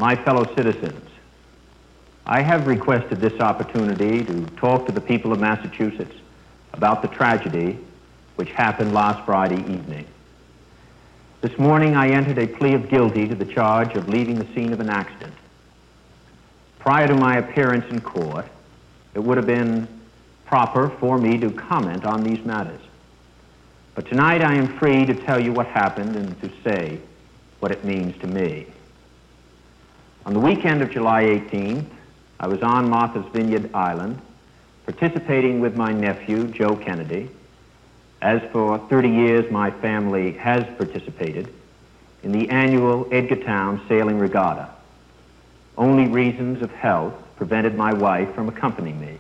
my fellow citizens, I have requested this opportunity to talk to the people of Massachusetts about the tragedy which happened last Friday evening. This morning I entered a plea of guilty to the charge of leaving the scene of an accident. Prior to my appearance in court, it would have been proper for me to comment on these matters. But tonight I am free to tell you what happened and to say what it means to me. On the weekend of July 18th, I was on Martha's Vineyard Island, participating with my nephew, Joe Kennedy, as for 30 years my family has participated in the annual Edgartown Sailing Regatta. Only reasons of health prevented my wife from accompanying me.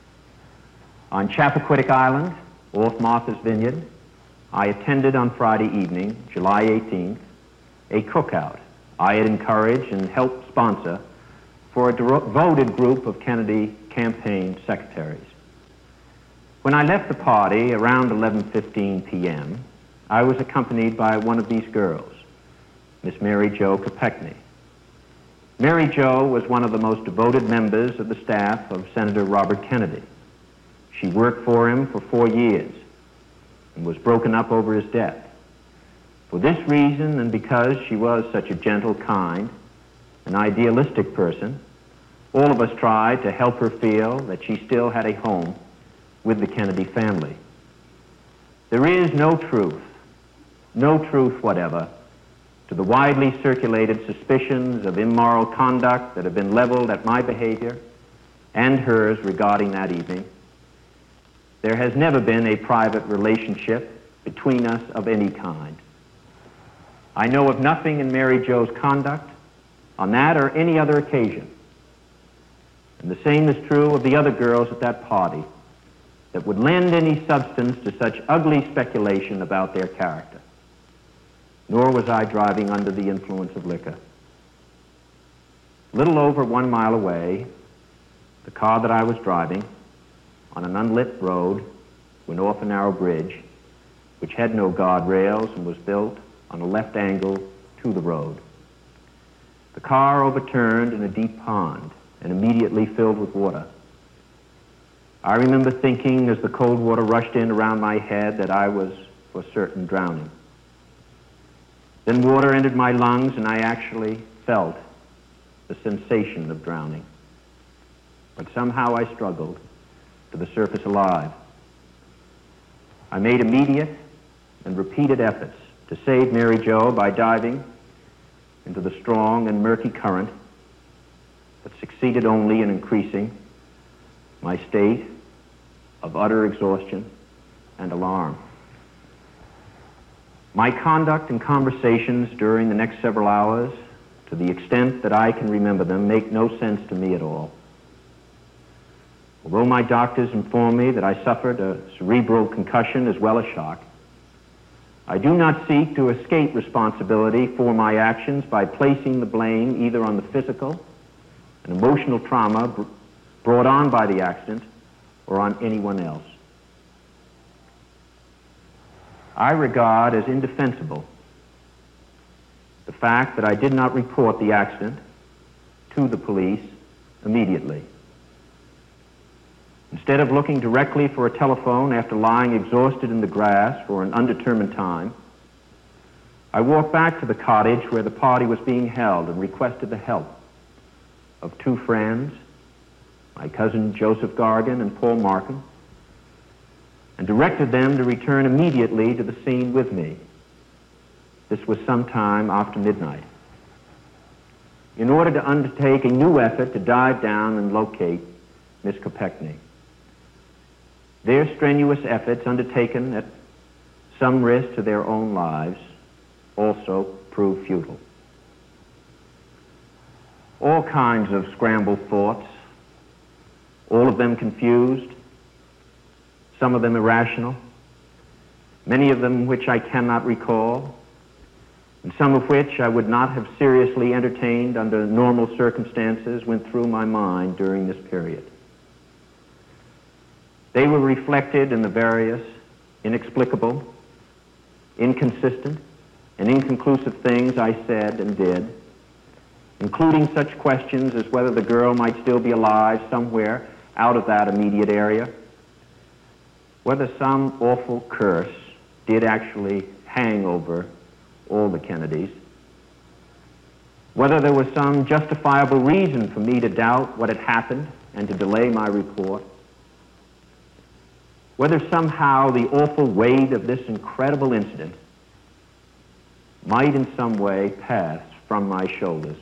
On Chappaquiddick Island, off Martha's Vineyard, I attended on Friday evening, July 18th, a cookout I had encouraged and helped sponsor for a devoted group of Kennedy campaign secretaries. When I left the party around 11:15 p.m., I was accompanied by one of these girls, Miss Mary Jo Kopechne. Mary Jo was one of the most devoted members of the staff of Senator Robert Kennedy. She worked for him for 4 years and was broken up over his death. For this reason, and because she was such a gentle, kind, and idealistic person, all of us tried to help her feel that she still had a home with the Kennedy family. There is no truth whatever, to the widely circulated suspicions of immoral conduct that have been leveled at my behavior and hers regarding that evening. There has never been a private relationship between us of any kind. I know of nothing in Mary Jo's conduct on that or any other occasion. And the same is true of the other girls at that party that would lend any substance to such ugly speculation about their character. Nor was I driving under the influence of liquor. Little over 1 mile away, the car that I was driving on an unlit road went off a narrow bridge which had no guardrails and was built on a left angle to the road. The car overturned in a deep pond and immediately filled with water. I remember thinking as the cold water rushed in around my head that I was for certain drowning. Then water entered my lungs and I actually felt the sensation of drowning. But somehow I struggled to the surface alive. I made immediate and repeated efforts to save Mary Jo by diving into the strong and murky current, but succeeded only in increasing my state of utter exhaustion and alarm. My conduct and conversations during the next several hours, to the extent that I can remember them, make no sense to me at all. Although my doctors informed me that I suffered a cerebral concussion as well as shock, I do not seek to escape responsibility for my actions by placing the blame either on the physical and emotional trauma brought on by the accident or on anyone else. I regard as indefensible the fact that I did not report the accident to the police immediately. Instead of looking directly for a telephone after lying exhausted in the grass for an undetermined time, I walked back to the cottage where the party was being held and requested the help of 2 friends, my cousin Joseph Gargan and Paul Markham, and directed them to return immediately to the scene with me. This was sometime after midnight, in order to undertake a new effort to dive down and locate Miss Kopechne. Their strenuous efforts, undertaken at some risk to their own lives, also proved futile. All kinds of scrambled thoughts, all of them confused, some of them irrational, many of them which I cannot recall, and some of which I would not have seriously entertained under normal circumstances, went through my mind during this period. They were reflected in the various inexplicable, inconsistent, and inconclusive things I said and did, including such questions as whether the girl might still be alive somewhere out of that immediate area, whether some awful curse did actually hang over all the Kennedys, whether there was some justifiable reason for me to doubt what had happened and to delay my report, whether somehow the awful weight of this incredible incident might in some way pass from my shoulders.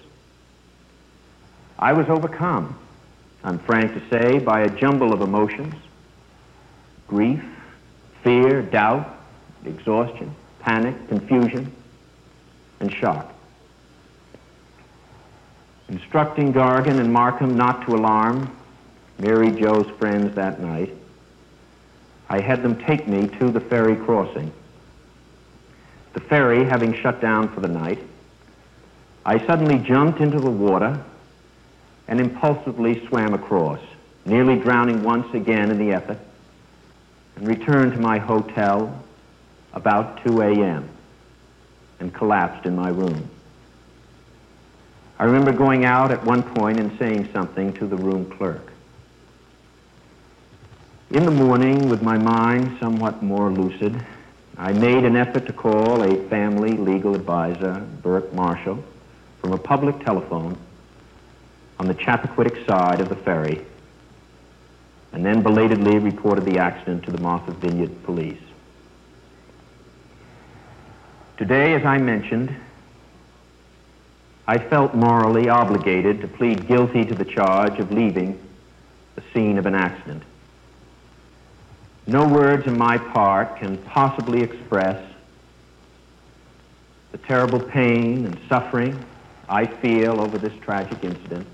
I was overcome, I'm frank to say, by a jumble of emotions: grief, fear, doubt, exhaustion, panic, confusion, and shock. Instructing Gargan and Markham not to alarm Mary Jo's friends that night, I had them take me to the ferry crossing. The ferry having shut down for the night, I suddenly jumped into the water and impulsively swam across, nearly drowning once again in the effort, and returned to my hotel about 2 a.m. and collapsed in my room. I remember going out at one point and saying something to the room clerk. In the morning, with my mind somewhat more lucid, I made an effort to call a family legal advisor, Burke Marshall, from a public telephone on the Chappaquiddick side of the ferry, and then belatedly reported the accident to the Martha Vineyard police. Today, as I mentioned, I felt morally obligated to plead guilty to the charge of leaving the scene of an accident. No words on my part can possibly express the terrible pain and suffering I feel over this tragic incident.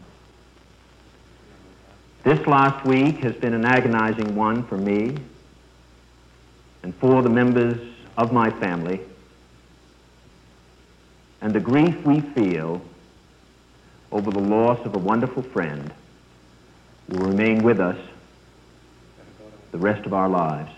This last week has been an agonizing one for me and for the members of my family, and the grief we feel over the loss of a wonderful friend will remain with us the rest of our lives.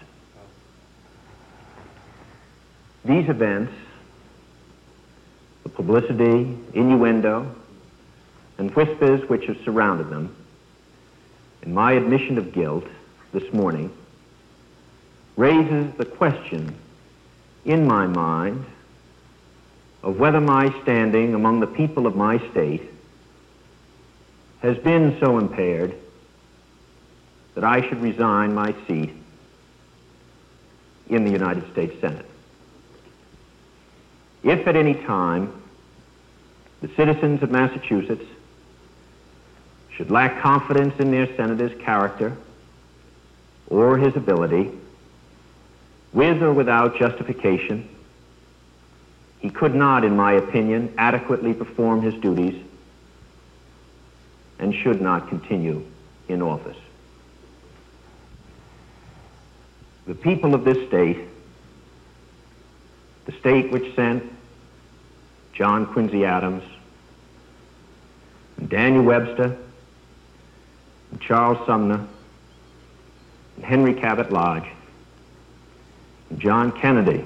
These events, the publicity, innuendo, and whispers which have surrounded them, and my admission of guilt this morning, raises the question in my mind of whether my standing among the people of my state has been so impaired that I should resign my seat in the United States Senate. If at any time the citizens of Massachusetts should lack confidence in their senator's character or his ability, with or without justification, he could not, in my opinion, adequately perform his duties and should not continue in office. The people of this state, the state which sent John Quincy Adams, and Daniel Webster, and Charles Sumner, and Henry Cabot Lodge, and John Kennedy,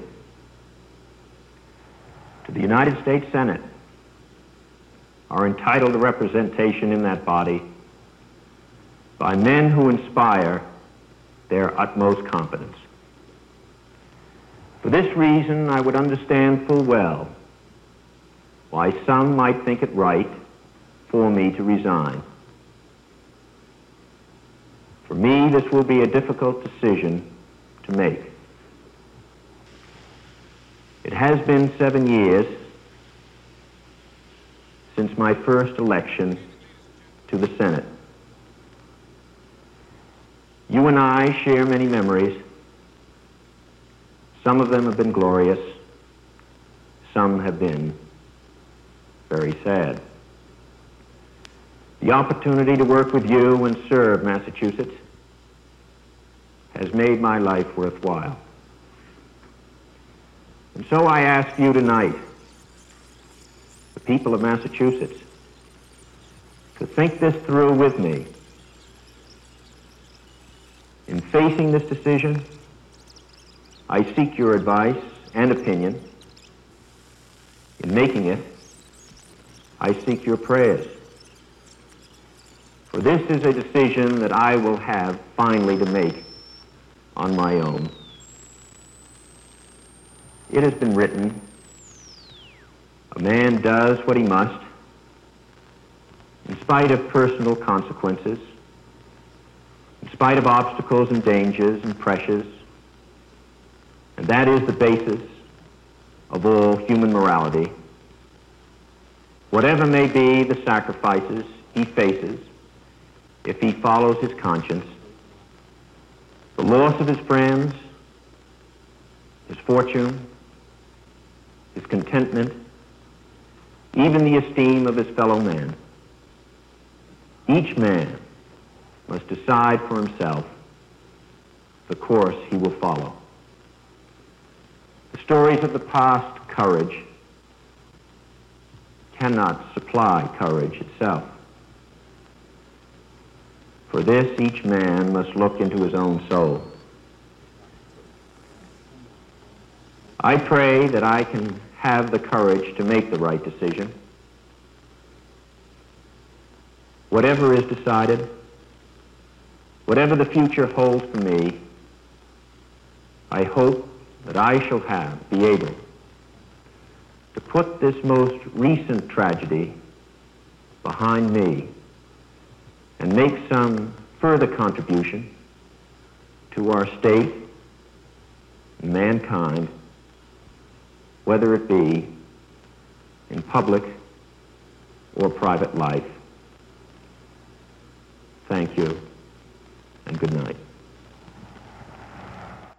to the United States Senate, are entitled to representation in that body by men who inspire their utmost confidence. For this reason, I would understand full well why some might think it right for me to resign. For me, this will be a difficult decision to make. It has been 7 years since my first election to the Senate. You and I share many memories. Some of them have been glorious. Some have been very sad. The opportunity to work with you and serve Massachusetts has made my life worthwhile. And so I ask you tonight, the people of Massachusetts, to think this through with me. In facing this decision, I seek your advice and opinion. In making it, I seek your prayers. For this is a decision that I will have finally to make on my own. It has been written, a man does what he must, in spite of personal consequences, in spite of obstacles and dangers and pressures, and that is the basis of all human morality. Whatever may be the sacrifices he faces if he follows his conscience, the loss of his friends, his fortune, his contentment, even the esteem of his fellow man, each man must decide for himself the course he will follow. The stories of the past courage cannot supply courage itself. For this, each man must look into his own soul. I pray that I can have the courage to make the right decision. Whatever is decided, whatever the future holds for me, I hope that I shall be able to put this most recent tragedy behind me and make some further contribution to our state and mankind, whether it be in public or private life. Thank you, and good night.